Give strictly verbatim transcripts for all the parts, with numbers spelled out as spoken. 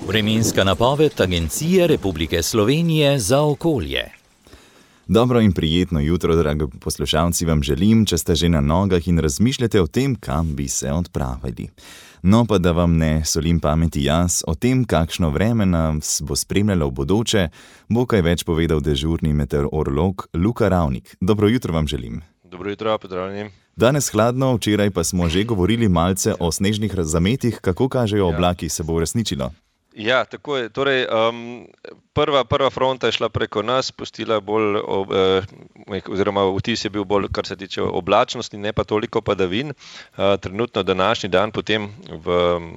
Vremenska napoved Agencije Republike Slovenije za okolje. Dobro in prijetno jutro, dragi poslušalci, vam želim, če ste že na nogah in razmišljate o tem, kam bi se odpravili. No pa da vam ne solim pameti jaz, o tem, kakšno vreme nas bo spremljalo v bodoče, bo kaj več povedal dežurni meteorolog Luka Ravnik. Dobro jutro vam želim. Dobro jutro, pozdravljeni. Danes hladno, včeraj pa smo že govorili malce o snežnih zametih, kako kažejo oblaki, se bo uresničilo? Ja, tako je. Torej, um, prva, prva fronta je šla preko nas, pustila bolj, ob, eh, oziroma vtis je bil bolj, kar se tiče oblačnosti, ne pa toliko padavin. Uh, trenutno današnji dan potem v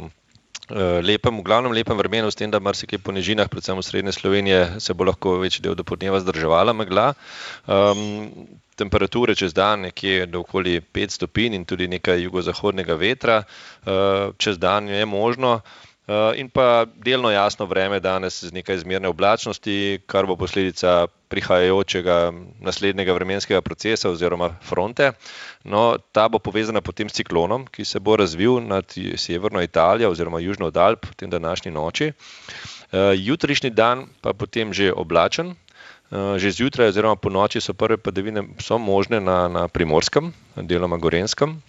uh, lepem, v glavnem lepem vremenu, s tem, da marsikaj po nižinah, predvsem v srednje Slovenije, se bo lahko večji del dopoldneva zdrževala megla. Um, Temperature čez dan nekje do okoli pet stopinj in tudi nekaj jugozahodnega vetra. Uh, čez dan je možno. In pa delno jasno vreme danes z nekaj zmerne oblačnosti, kar bo posledica prihajajočega naslednjega vremenskega procesa oziroma fronte. No, ta bo povezana potem s ciklonom, ki se bo razvil nad severno Italijo oziroma južno od Alp v tem današnji noči. Jutrišnji dan pa potem že oblačen. Že zjutraj oziroma po noči so prve padavine so možne na, na Primorskem, deloma Gorenjskem.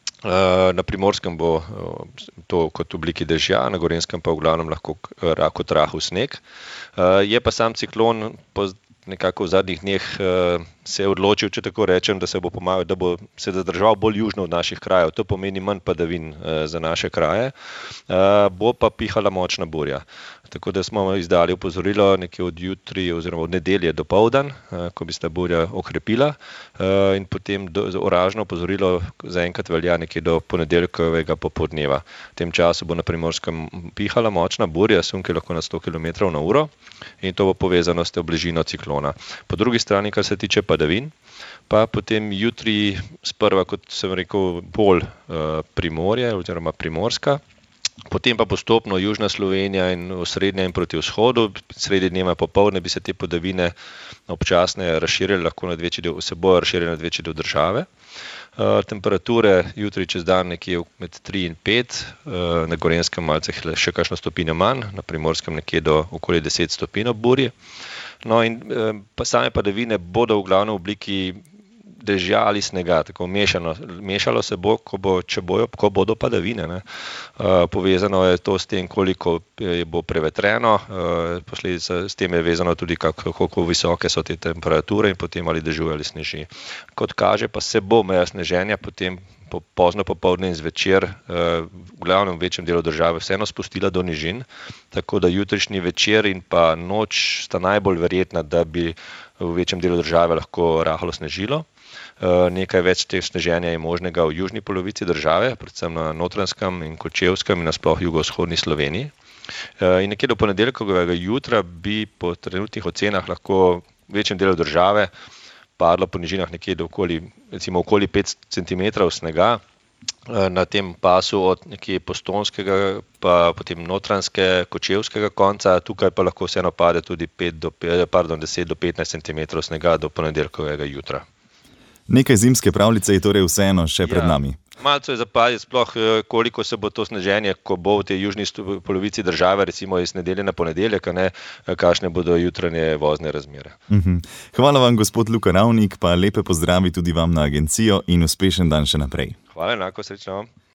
Na Primorskem bo to kot v obliki dežja, na Gorenjskem pa v glavnem lahko kot rahel sneg. Je pa sam ciklon po nekako v zadnjih dneh se je odločil, če tako rečem, da se bo pomagal, da bo se zadržal bolj južno od naših krajev. To pomeni manj padavin za naše kraje. Bo pa pihala močna burja. Tako da smo izdali opozorilo nekje od jutri oziroma od nedelje do poldan, ko bi se ta burja okrepila, in potem oranžno opozorilo zaenkrat velja nekje do ponedeljkovega popoldneva. V tem času bo na Primorskem pihala močna burja, sunki lahko na sto kilometrov na uro, in to bo povezano s to bližino ciklona. Po drugi strani, kar se tiče padavin, pa potem jutri sprva, kot sem rekel, bolj Primorje oziroma Primorska, potem pa postopno južna Slovenija in osrednja in proti vzhodu. Sredi dneva popoldne bi se te padavine občasne razširile, lahko nad večji del, se bojo razširile nad večji del države. Temperature jutri čez dan nekje med tri in pet, na Gorenjskem malce še kakšno stopinjo manj, na Primorskem nekje do okoli deset stopinj ob burji. No in pa same padavine bodo v glavnem obliki dežja ali snega, tako mešano, mešalo se bo, ko, bo, če bojo, ko bodo padavine. Ne. Uh, povezano je to s tem, koliko bo prevetreno, uh, posledica s tem je vezano tudi, kako, koliko visoke so te temperature in potem ali dežuje ali sneži. Kot kaže, pa se bo meja sneženja potem po, pozno popoldne in zvečer uh, v glavnem večjem delu države vseeno spustila do nižin, tako da jutrišnji večer in pa noč sta najbolj verjetna, da bi v večjem delu države lahko rahlo snežilo. Nekaj več teh sneženja je možnega v južni polovici države, predvsem na Notranjskem in Kočevskem in nasploh jugovzhodni Sloveniji. In nekje do ponedeljkovega jutra bi po trenutnih ocenah lahko v večjem delu države padlo po nižinah nekje do okoli, recimo okoli pet centimetrov snega. Na tem pasu od nekje postonskega pa potem notranjske, kočevskega konca, tukaj pa lahko vseeno pade tudi pet do, pardon, deset do petnajst centimetrov snega do ponedeljkovega jutra. Nekaj zimske pravljice je torej vseeno še pred ja, nami. Malce je zapadje sploh, koliko se bo to sneženje, ko bo v tej južni polovici države, recimo iz nedelje na ponedeljek, a ne, kakšne bodo jutranje vozne razmere. Uh-huh. Hvala vam, gospod Luka Ravnik, pa lepe pozdravi tudi vam na agencijo in uspešen dan še naprej. Hvala, enako, srečno.